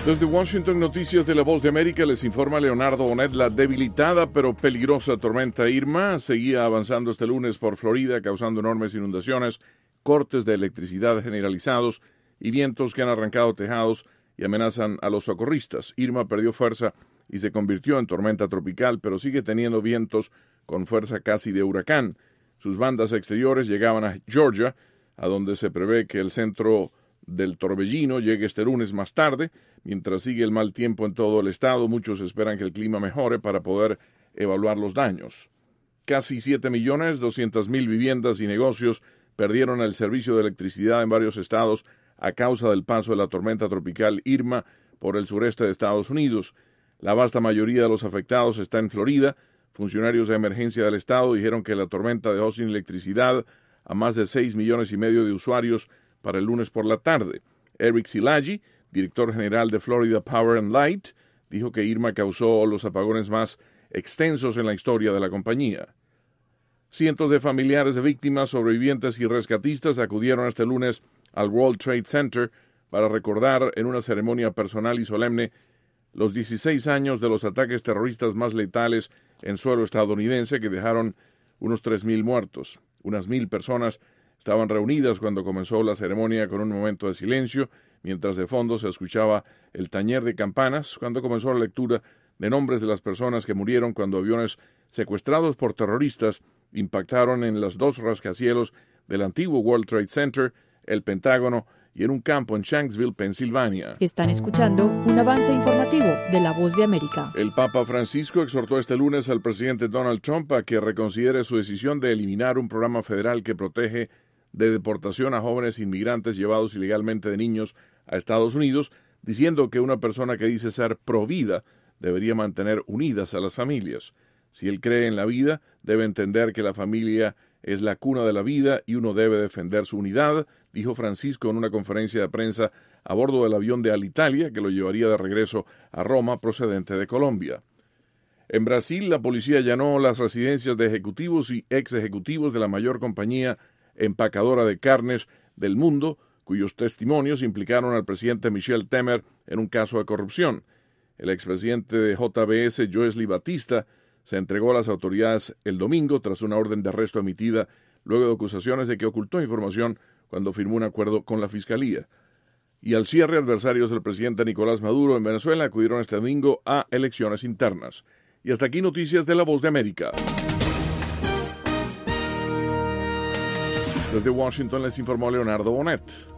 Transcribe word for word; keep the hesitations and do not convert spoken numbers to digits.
Desde Washington, Noticias de la Voz de América, les informa Leonardo Bonet. La debilitada pero peligrosa tormenta Irma seguía avanzando este lunes por Florida, causando enormes inundaciones, cortes de electricidad generalizados y vientos que han arrancado tejados y amenazan a los socorristas. Irma perdió fuerza y se convirtió en tormenta tropical, pero sigue teniendo vientos con fuerza casi de huracán. Sus bandas exteriores llegaban a Georgia, a donde se prevé que el centro del torbellino llegue este lunes más tarde. Mientras sigue el mal tiempo en todo el estado, muchos esperan que el clima mejore para poder evaluar los daños. Casi siete millones doscientas mil viviendas y negocios perdieron el servicio de electricidad en varios estados a causa del paso de la tormenta tropical Irma por el sureste de Estados Unidos. La vasta mayoría de los afectados está en Florida. Funcionarios de emergencia del estado dijeron que la tormenta dejó sin electricidad a más de seis millones y medio de usuarios para el lunes por la tarde. Eric Szilagyi, director general de Florida Power and Light, dijo que Irma causó los apagones más extensos en la historia de la compañía. Cientos de familiares de víctimas, sobrevivientes y rescatistas acudieron este lunes al World Trade Center para recordar en una ceremonia personal y solemne los dieciséis años de los ataques terroristas más letales en suelo estadounidense que dejaron unos tres mil muertos. Unas mil personas estaban reunidas cuando comenzó la ceremonia con un momento de silencio, mientras de fondo se escuchaba el tañer de campanas cuando comenzó la lectura de nombres de las personas que murieron cuando aviones secuestrados por terroristas impactaron en los dos rascacielos del antiguo World Trade Center, el Pentágono y en un campo en Shanksville, Pensilvania. Están escuchando un avance informativo de La Voz de América. El Papa Francisco exhortó este lunes al presidente Donald Trump a que reconsidere su decisión de eliminar un programa federal que protege de deportación a jóvenes inmigrantes llevados ilegalmente de niños a Estados Unidos, diciendo que una persona que dice ser pro vida debería mantener unidas a las familias. Si él cree en la vida, debe entender que la familia es la cuna de la vida y uno debe defender su unidad, dijo Francisco en una conferencia de prensa a bordo del avión de Alitalia que lo llevaría de regreso a Roma procedente de Colombia. En Brasil, la policía allanó las residencias de ejecutivos y ex ejecutivos de la mayor compañía empacadora de carnes del mundo, cuyos testimonios implicaron al presidente Michel Temer en un caso de corrupción. El expresidente de J B S, Joesley Batista, se entregó a las autoridades el domingo tras una orden de arresto emitida luego de acusaciones de que ocultó información cuando firmó un acuerdo con la Fiscalía. Y al cierre, adversarios del presidente Nicolás Maduro en Venezuela acudieron este domingo a elecciones internas. Y hasta aquí Noticias de la Voz de América. Desde Washington les informó Leonardo Bonet.